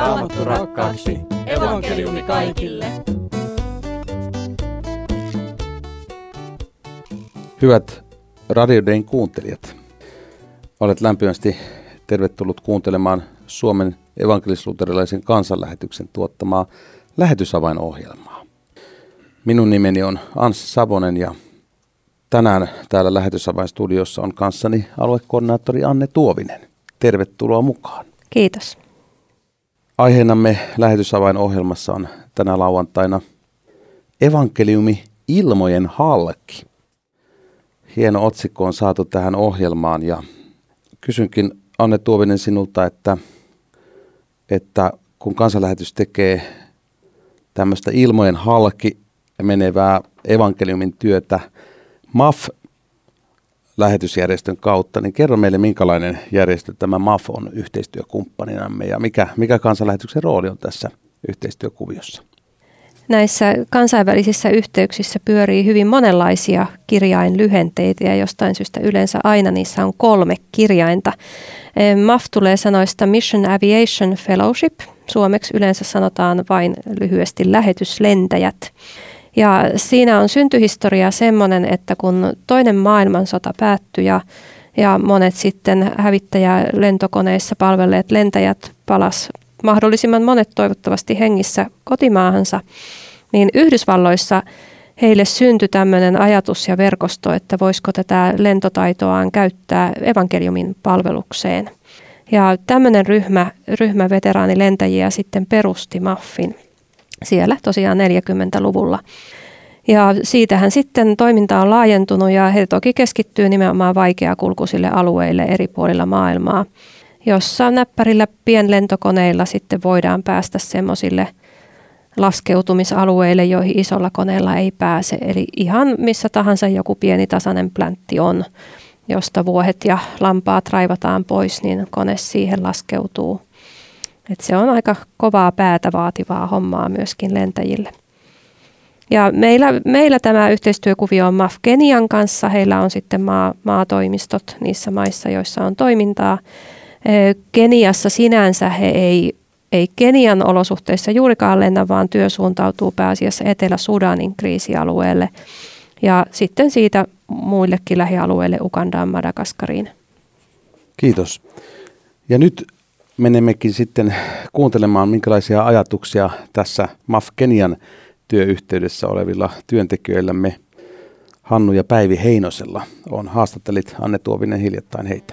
Raamattu rakkaaksi. Evankeliumi kaikille. Hyvät Radio Dayn kuuntelijat, olet lämpimästi tervetullut kuuntelemaan Suomen evankelis-luterilaisen kansanlähetyksen tuottamaa lähetysavainohjelmaa. Minun nimeni on Anssi Savonen ja tänään täällä lähetysavainstudiossa on kanssani aluekoordinaattori Anne Tuovinen. Tervetuloa mukaan. Kiitos. Aiheenamme lähetysavainohjelmassa on tänä lauantaina evankeliumi ilmojen halki. Hieno otsikko on saatu tähän ohjelmaan ja kysynkin Anne Tuovinen sinulta, että kun kansanlähetys tekee tämmöistä ilmojen halki menevää evankeliumin työtä MAF-lähetysjärjestön kautta, niin kerro meille, minkälainen järjestö tämä MAF on yhteistyökumppaninamme ja mikä kansanlähetyksen rooli on tässä yhteistyökuviossa? Näissä kansainvälisissä yhteyksissä pyörii hyvin monenlaisia kirjainlyhenteitä ja jostain syystä yleensä aina niissä on 3 kirjainta. MAF tulee sanoista Mission Aviation Fellowship. Suomeksi yleensä sanotaan vain lyhyesti lähetyslentäjät. Ja siinä on syntyhistoria semmoinen, että kun toinen maailmansota päättyi ja monet sitten hävittäjälentokoneissa palvelleet lentäjät palas mahdollisimman monet toivottavasti hengissä kotimaahansa, niin Yhdysvalloissa heille syntyi tämmöinen ajatus ja verkosto, että voisiko tätä lentotaitoaan käyttää evankeliumin palvelukseen. Ja tämmöinen ryhmä veteraanilentäjiä sitten perusti MAFin siellä tosiaan 40-luvulla. Ja siitähän sitten toiminta on laajentunut ja he toki keskittyy nimenomaan vaikeakulkuisille alueille eri puolilla maailmaa, jossa näppärillä pienlentokoneilla sitten voidaan päästä semmoisille laskeutumisalueille, joihin isolla koneella ei pääse. Eli ihan missä tahansa joku pieni tasainen pläntti on, josta vuohet ja lampaat raivataan pois, niin kone siihen laskeutuu. Et se on aika kovaa päätä vaativaa hommaa myöskin lentäjille. Ja meillä tämä yhteistyökuvio on MAF Kenian kanssa. Heillä on sitten maatoimistot niissä maissa, joissa on toimintaa. Keniassa sinänsä he ei Kenian olosuhteissa juurikaan lennä, vaan työ suuntautuu pääasiassa Etelä-Sudanin kriisialueelle ja sitten siitä muillekin lähialueille Ugandaan, Madagaskariin. Kiitos. Ja nyt menemmekin sitten kuuntelemaan, minkälaisia ajatuksia tässä MAF Kenian työyhteydessä olevilla työntekijöillämme Hannu ja Päivi Heinosella on. Haastattelit Anne Tuovinen hiljattain heitä.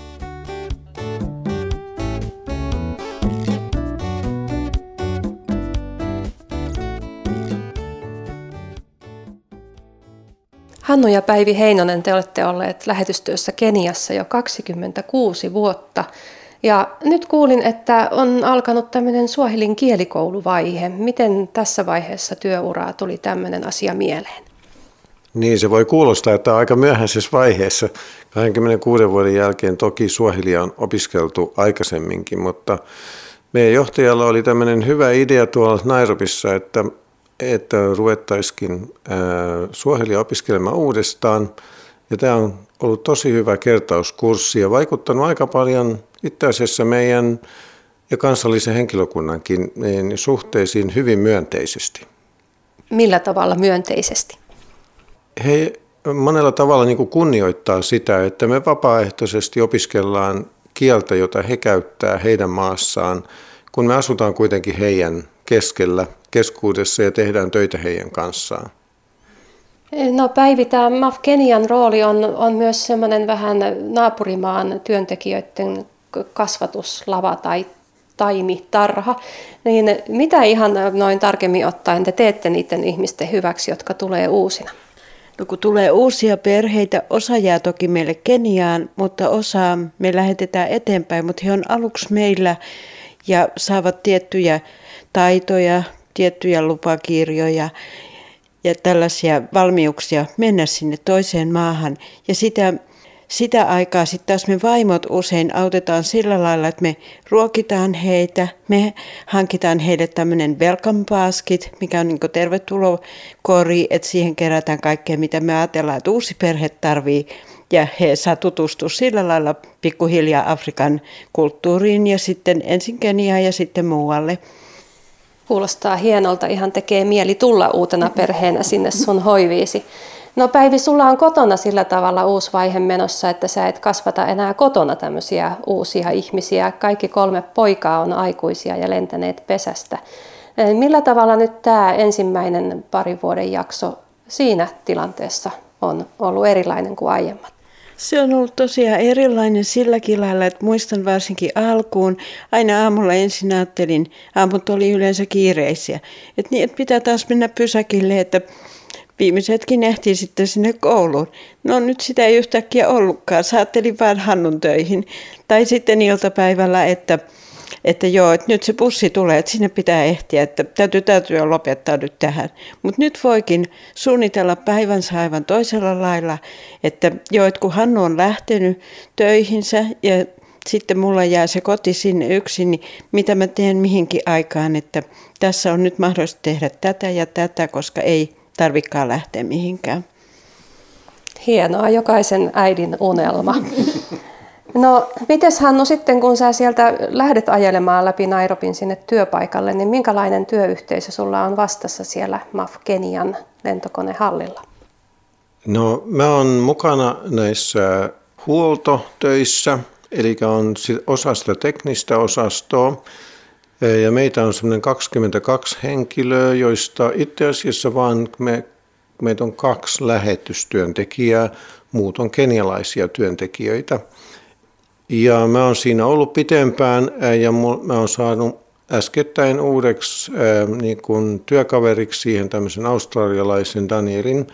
Hannu ja Päivi Heinonen, te olette olleet lähetystyössä Keniassa jo 26 vuotta. Ja nyt kuulin, että on alkanut tämmöinen suahilin kielikouluvaihe. Miten tässä vaiheessa työuraa tuli tämmöinen asia mieleen? Niin, se voi kuulostaa, että aika myöhäisessä vaiheessa. 26 vuoden jälkeen toki suahilia on opiskeltu aikaisemminkin, mutta meidän johtajalla oli tämmöinen hyvä idea tuolla Nairobissa, että ruvettaisikin suahilia opiskelemaan uudestaan. Ja tämä on ollut tosi hyvä kertauskurssi ja vaikuttanut aika paljon itse asiassa meidän ja kansallisen henkilökunnankin suhteisiin hyvin myönteisesti. Millä tavalla myönteisesti? He monella tavalla niin kuin kunnioittaa sitä, että me vapaaehtoisesti opiskellaan kieltä, jota he käyttää heidän maassaan, kun me asutaan kuitenkin heidän keskuudessa ja tehdään töitä heidän kanssaan. No Päivi, tämä MAF Kenian rooli on myös semmoinen vähän naapurimaan työntekijöiden kasvatuslava tai taimitarha. Niin mitä ihan noin tarkemmin ottaen te teette niiden ihmisten hyväksi, jotka tulee uusina? No kun tulee uusia perheitä, osa jää toki meille Keniaan, mutta osa me lähetetään eteenpäin, mutta he on aluksi meillä ja saavat tiettyjä taitoja, tiettyjä lupakirjoja ja tällaisia valmiuksia mennä sinne toiseen maahan. Ja sitä aikaa sitten taas me vaimot usein autetaan sillä lailla, että me ruokitaan heitä, me hankitaan heille tämmöinen welcome basket, mikä on niin kuin tervetulokori, että siihen kerätään kaikkea, mitä me ajatellaan, että uusi perhe tarvii Ja he saa tutustua sillä lailla pikkuhiljaa Afrikan kulttuuriin ja sitten ensin Keniaan ja sitten muualle. Kuulostaa hienolta, ihan tekee mieli tulla uutena perheenä sinne sun hoiviisi. No Päivi, sulla on kotona sillä tavalla uusi vaihe menossa, että sä et kasvata enää kotona tämmöisiä uusia ihmisiä. Kaikki 3 poikaa on aikuisia ja lentäneet pesästä. Millä tavalla nyt tämä ensimmäinen parin vuoden jakso siinä tilanteessa on ollut erilainen kuin aiemmat? Se on ollut tosiaan erilainen silläkin lailla, että muistan varsinkin alkuun. Aina aamulla ensin ajattelin, aamut oli yleensä kiireisiä, että pitää taas mennä pysäkille, että viimeisetkin ehtii sitten sinne kouluun. No nyt sitä ei yhtäkkiä ollutkaan, saattelin vaan Hannun töihin. Tai sitten iltapäivällä, että nyt se bussi tulee, että sinne pitää ehtiä, että täytyy lopettaa nyt tähän. Mutta nyt voikin suunnitella päivänsä aivan toisella lailla, että kun Hannu on lähtenyt töihinsä ja sitten mulla jää se koti sinne yksin, niin mitä mä teen mihinkin aikaan, että tässä on nyt mahdollista tehdä tätä ja tätä, koska ei tarvikaan lähteä mihinkään. Hienoa, jokaisen äidin unelma. No, mites Hannu sitten, kun sä sieltä lähdet ajelemaan läpi Nairobin sinne työpaikalle, niin minkälainen työyhteisö sulla on vastassa siellä MAF Kenian lentokonehallilla? No, mä oon mukana näissä huoltotöissä, eli on osa sitä teknistä osastoa. Ja meitä on semmoinen 22 henkilöä, joista itse asiassa vaan meitä on 2 lähetystyöntekijää, muut on kenialaisia työntekijöitä. Ja mä oon siinä ollut pitempään ja mä oon saanut äskettäin uudeksi niin kuin työkaveriksi siihen tämmöisen australialaisen Danielin,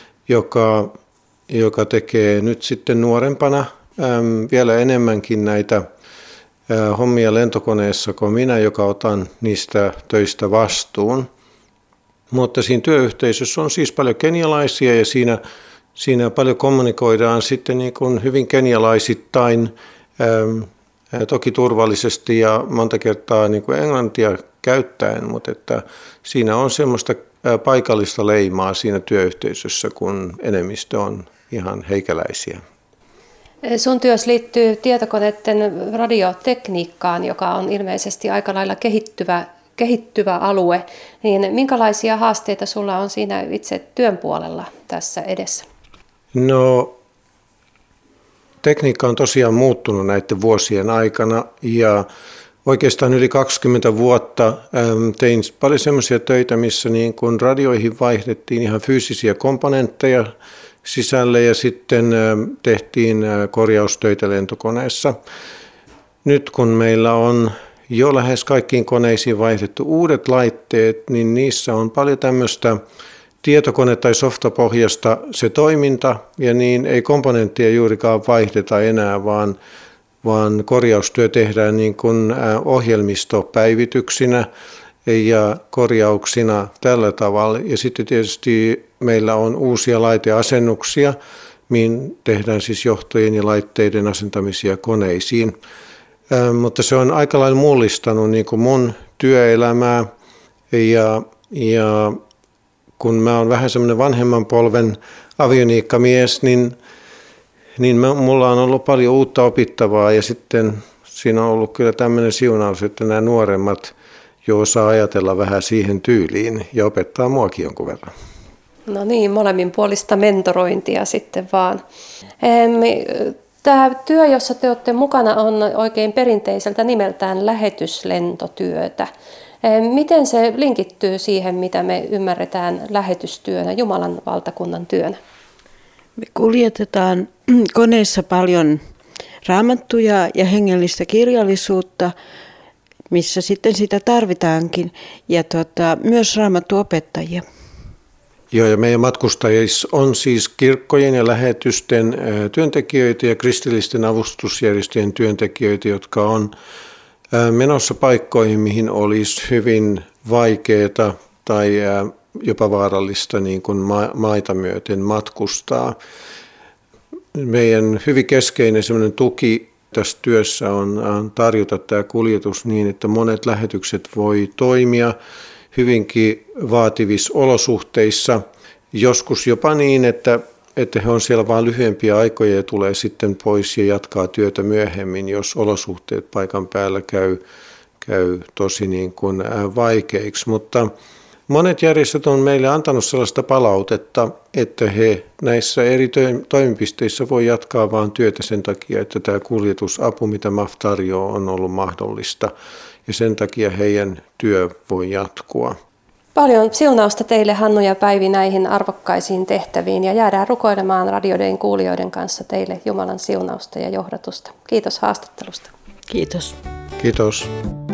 joka tekee nyt sitten nuorempana vielä enemmänkin näitä hommia lentokoneessa kuin minä, joka otan niistä töistä vastuun. Mutta siinä työyhteisössä on siis paljon kenialaisia ja siinä paljon kommunikoidaan sitten niin kuin hyvin kenialaisittain, toki turvallisesti ja monta kertaa niin kuin englantia käyttäen, mutta että siinä on semmoista paikallista leimaa siinä työyhteisössä, kun enemmistö on ihan heikäläisiä. Sun työs liittyy tietokoneiden radiotekniikkaan, joka on ilmeisesti aika lailla kehittyvä alue. Niin minkälaisia haasteita sulla on siinä itse työn puolella tässä edessä? No, tekniikka on tosiaan muuttunut näiden vuosien aikana ja oikeastaan yli 20 vuotta tein paljon semmoisia töitä, missä niin kun radioihin vaihdettiin ihan fyysisiä komponentteja sisälle ja sitten tehtiin korjaustöitä lentokoneessa. Nyt kun meillä on jo lähes kaikkiin koneisiin vaihdettu uudet laitteet, niin niissä on paljon tämmöistä tietokone- tai softapohjasta se toiminta ja niin ei komponenttia juurikaan vaihdeta enää, vaan korjaustyö tehdään niin kuin ohjelmistopäivityksinä ja korjauksina tällä tavalla. Ja sitten tietysti meillä on uusia laiteasennuksia, mihin tehdään siis johtojen ja laitteiden asentamisia koneisiin. Mutta se on aika lailla mullistanut niin kuin mun työelämää ja kun mä oon vähän semmoinen vanhemman polven avioniikkamies, niin mulla on ollut paljon uutta opittavaa ja sitten siinä on ollut kyllä tämmöinen siunaus, että nämä nuoremmat jo osaa ajatella vähän siihen tyyliin ja opettaa muakin jonkun verran. No niin, molemminpuolista mentorointia sitten vaan. Tämä työ, jossa te olette mukana, on oikein perinteiseltä nimeltään lähetyslentotyötä. Miten se linkittyy siihen, mitä me ymmärretään lähetystyönä, Jumalan valtakunnan työnä? Me kuljetetaan koneessa paljon raamattuja ja hengellistä kirjallisuutta, missä sitten sitä tarvitaankin, ja myös raamattuopettajia. Joo, ja meidän matkustajissa on siis kirkkojen ja lähetysten työntekijöitä ja kristillisten avustusjärjestöjen työntekijöitä, jotka on menossa paikkoihin, mihin olisi hyvin vaikeaa tai jopa vaarallista niin kuin maita myöten matkustaa. Meidän hyvin keskeinen sellainen tuki tässä työssä on tarjota tämä kuljetus niin, että monet lähetykset voi toimia hyvinkin vaativissa olosuhteissa, joskus jopa niin, että että he on siellä vain lyhyempiä aikoja ja tulee sitten pois ja jatkaa työtä myöhemmin, jos olosuhteet paikan päällä käy tosi niin kuin vaikeiksi. Mutta monet järjestöt on meille antanut sellaista palautetta, että he näissä eri toimipisteissä voi jatkaa vain työtä sen takia, että tämä kuljetusapu, mitä MAF tarjoaa, on ollut mahdollista. Ja sen takia heidän työ voi jatkua. Paljon siunausta teille, Hannu ja Päivi, näihin arvokkaisiin tehtäviin, ja jäädään rukoilemaan radioiden kuulijoiden kanssa teille Jumalan siunausta ja johdatusta. Kiitos haastattelusta. Kiitos. Kiitos.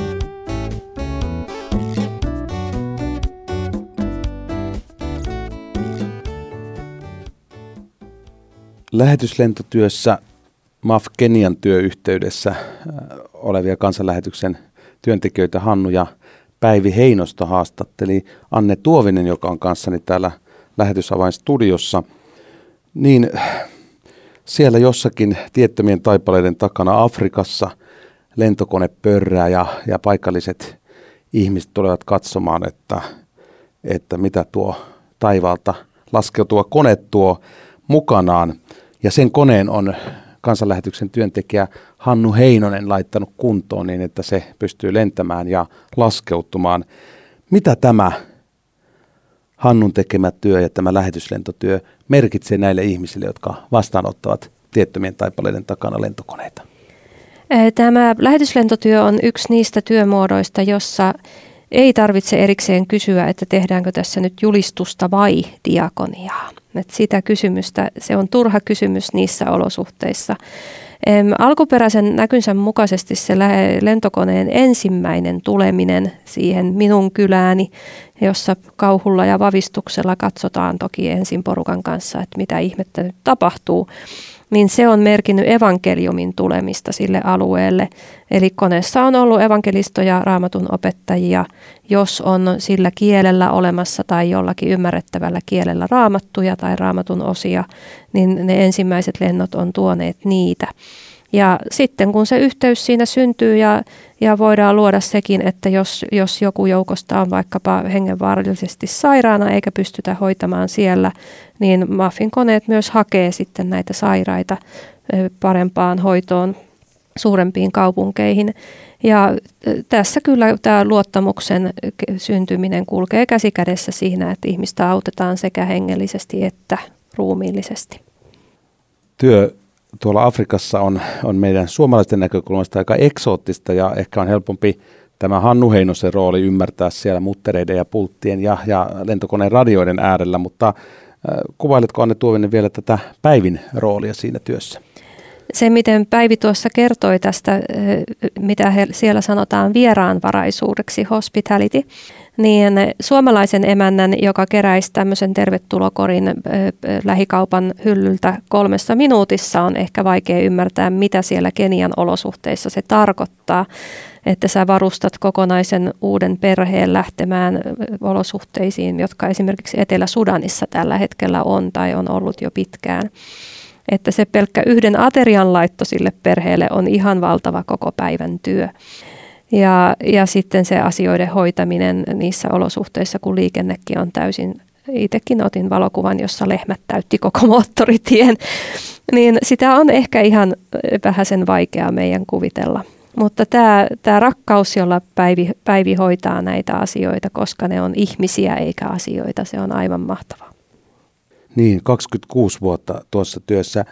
Lähetyslentotyössä MAF Kenian työyhteydessä olevia kansanlähetyksen työntekijöitä Hannu ja Päivi Heinosta haastatteli Anne Tuovinen, joka on kanssani täällä Lähetysavainstudiossa. Niin siellä jossakin tiettömien taipaleiden takana Afrikassa lentokone pörrää ja paikalliset ihmiset tulevat katsomaan, että mitä tuo taivaalta laskeutuva kone tuo mukanaan. Ja sen koneen on kansanlähetyksen työntekijä Hannu Heinonen laittanut kuntoon niin, että se pystyy lentämään ja laskeutumaan. Mitä tämä Hannun tekemä työ ja tämä lähetyslentotyö merkitsee näille ihmisille, jotka vastaanottavat tiettömien taipaleiden takana lentokoneita? Tämä lähetyslentotyö on yksi niistä työmuodoista, jossa ei tarvitse erikseen kysyä, että tehdäänkö tässä nyt julistusta vai diakoniaa. Että sitä kysymystä, se on turha kysymys niissä olosuhteissa. Alkuperäisen näkynsä mukaisesti se lentokoneen ensimmäinen tuleminen siihen minun kylääni, jossa kauhulla ja vavistuksella katsotaan toki ensin porukan kanssa, että mitä ihmettä nyt tapahtuu, niin se on merkinnyt evankeliumin tulemista sille alueelle. Eli koneessa on ollut evankelistoja, raamatun opettajia, jos on sillä kielellä olemassa tai jollakin ymmärrettävällä kielellä raamattuja tai raamatun osia, niin ne ensimmäiset lennot on tuoneet niitä. Ja sitten kun se yhteys siinä syntyy ja voidaan luoda sekin, että jos joku joukosta on vaikkapa hengenvaarallisesti sairaana eikä pystytä hoitamaan siellä, niin MAFin koneet myös hakee sitten näitä sairaita parempaan hoitoon suurempiin kaupunkeihin. Ja tässä kyllä tämä luottamuksen syntyminen kulkee käsi kädessä siinä, että ihmistä autetaan sekä hengellisesti että ruumiillisesti. Työ tuolla Afrikassa on meidän suomalaisten näkökulmasta aika eksoottista ja ehkä on helpompi tämä Hannu Heinosen rooli ymmärtää siellä muttereiden ja pulttien ja lentokoneen radioiden äärellä, mutta kuvailetko Anne Tuovinen vielä tätä Päivin roolia siinä työssä? Se, miten Päivi tuossa kertoi tästä, mitä siellä sanotaan vieraanvaraisuudeksi, hospitality, niin suomalaisen emännän, joka keräisi tämmöisen tervetulokorin lähikaupan hyllyltä 3 minuutissa, on ehkä vaikea ymmärtää, mitä siellä Kenian olosuhteissa se tarkoittaa, että sä varustat kokonaisen uuden perheen lähtemään olosuhteisiin, jotka esimerkiksi Etelä-Sudanissa tällä hetkellä on tai on ollut jo pitkään. Että se pelkkä yhden aterian laitto sille perheelle on ihan valtava koko päivän työ. Ja sitten se asioiden hoitaminen niissä olosuhteissa, kun liikennekin on täysin, itsekin otin valokuvan, jossa lehmät täytti koko moottoritien, niin sitä on ehkä ihan vähäsen vaikea meidän kuvitella. Mutta tämä rakkaus, jolla Päivi hoitaa näitä asioita, koska ne on ihmisiä eikä asioita, se on aivan mahtavaa. Niin, 26 vuotta tuossa työssä.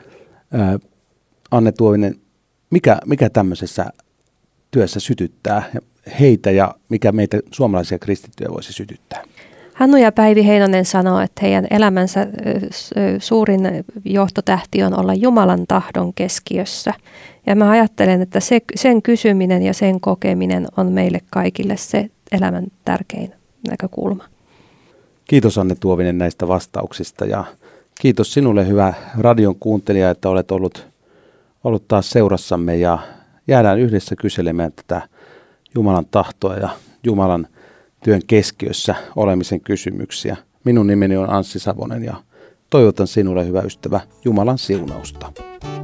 Anne Tuovinen, mikä tämmöisessä työssä sytyttää heitä ja mikä meitä suomalaisia kristittyjä voisi sytyttää? Hannu ja Päivi Heinonen sanoo, että heidän elämänsä suurin johtotähti on olla Jumalan tahdon keskiössä. Ja mä ajattelen, että sen kysyminen ja sen kokeminen on meille kaikille se elämän tärkein näkökulma. Kiitos Anne Tuovinen näistä vastauksista ja kiitos sinulle hyvä radion kuuntelija, että olet ollut taas seurassamme ja jäädään yhdessä kyselemään tätä Jumalan tahtoa ja Jumalan työn keskiössä olemisen kysymyksiä. Minun nimeni on Anssi Savonen ja toivotan sinulle hyvä ystävä Jumalan siunausta.